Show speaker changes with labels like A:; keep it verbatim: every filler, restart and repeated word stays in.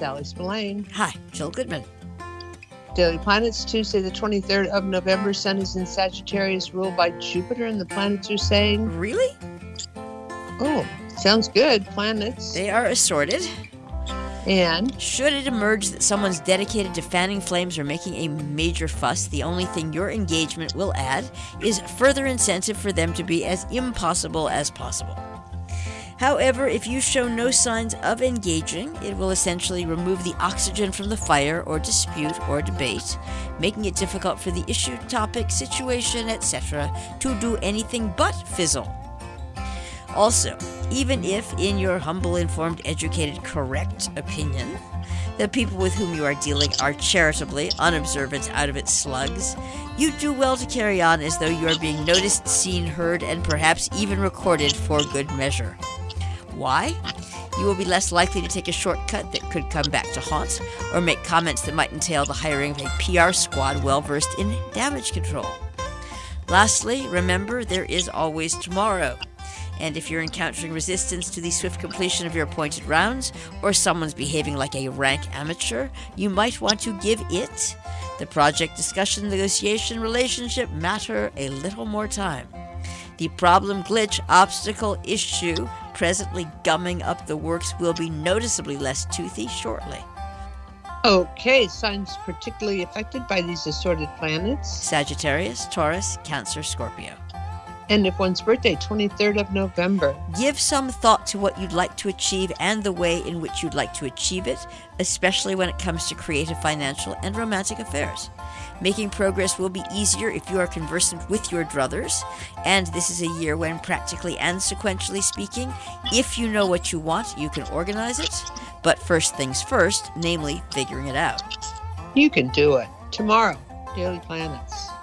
A: Sally Spillane.
B: Hi, Jill Goodman.
A: Daily Planets, Tuesday the twenty-third of November. Sun is in Sagittarius, ruled by Jupiter, and the planets are saying...
B: Really?
A: Oh, sounds good. Planets.
B: They are assorted.
A: And?
B: Should it emerge that someone's dedicated to fanning flames or making a major fuss, the only thing your engagement will add is further incentive for them to be as impossible as possible. However, if you show no signs of engaging, it will essentially remove the oxygen from the fire or dispute or debate, making it difficult for the issue, topic, situation, et cetera to do anything but fizzle. Also, even if, in your humble, informed, educated, correct opinion, the people with whom you are dealing are charitably unobservant out of its slugs, you do well to carry on as though you are being noticed, seen, heard, and perhaps even recorded for good measure. Why? You will be less likely to take a shortcut that could come back to haunt, or make comments that might entail the hiring of a P R squad well-versed in damage control. Lastly, remember, there is always tomorrow. And if you're encountering resistance to the swift completion of your appointed rounds, or someone's behaving like a rank amateur, you might want to give it, the project discussion, negotiation, relationship matter, a little more time. The problem, glitch, obstacle, issue presently gumming up the works will be noticeably less toothy shortly.
A: Okay, signs particularly affected by these assorted planets.
B: Sagittarius, Taurus, Cancer, Scorpio.
A: And if one's birthday, twenty-third of November.
B: Give some thought to what you'd like to achieve and the way in which you'd like to achieve it, especially when it comes to creative, financial, and romantic affairs. Making progress will be easier if you are conversant with your druthers, and this is a year when, practically and sequentially speaking, if you know what you want, you can organize it, but first things first, namely figuring it out.
A: You can do it. Tomorrow, Daily Planets.